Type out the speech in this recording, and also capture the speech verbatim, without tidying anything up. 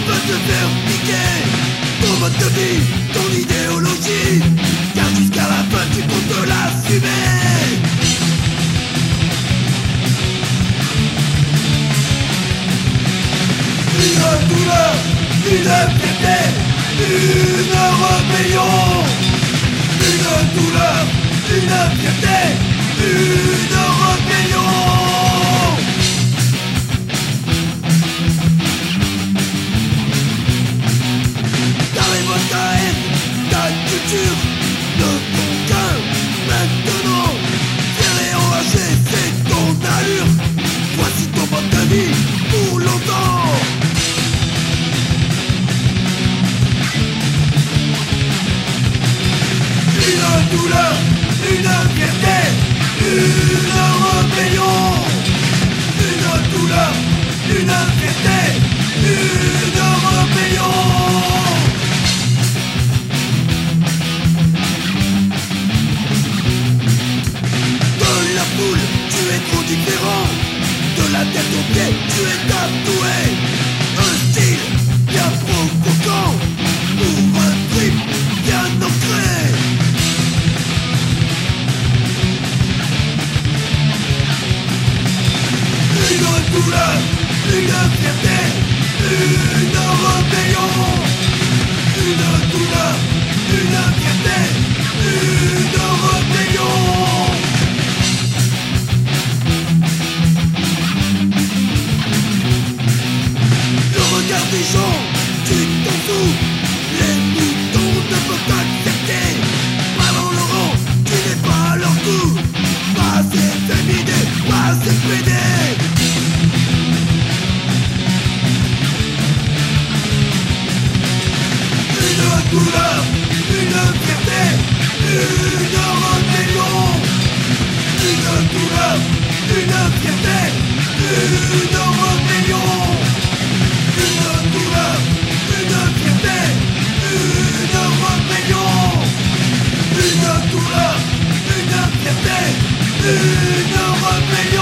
veut te faire piquer ton mode de vie, ton idéologie, car jusqu'à la fin tu comptes l'assumer. Une douleur, une fierté, une rébellion. Une douleur, une fierté, une rébellion. Ta révolte, ta haine, ta culture, de ton cœur, maintenant. Fier et enragé, c'est ton allure. Voici ton mode de vie pour longtemps. Une douleur, une fierté, une rébellion. Une douleur, une fierté, une rébellion. De la foule, tu es trop différent. De la tête aux pieds, tu es tatoué. Un style bien provoquant, pour un trip bien ancré. Une douleur, une fierté, une rébellion. Une douleur, une fierté, une rébellion. Le regard des gens, tu t'en fous. Les moutons ne peuvent t'accepter. Pas dans le rang, tu n'es pas à leur goût. Pas assez féminé, pas assez pédé. Une douleur, une fierté, une rébellion. Une douleur, une fierté, une rébellion. Une douleur, une fierté, une rébellion. Une douleur, une fierté, une rébellion.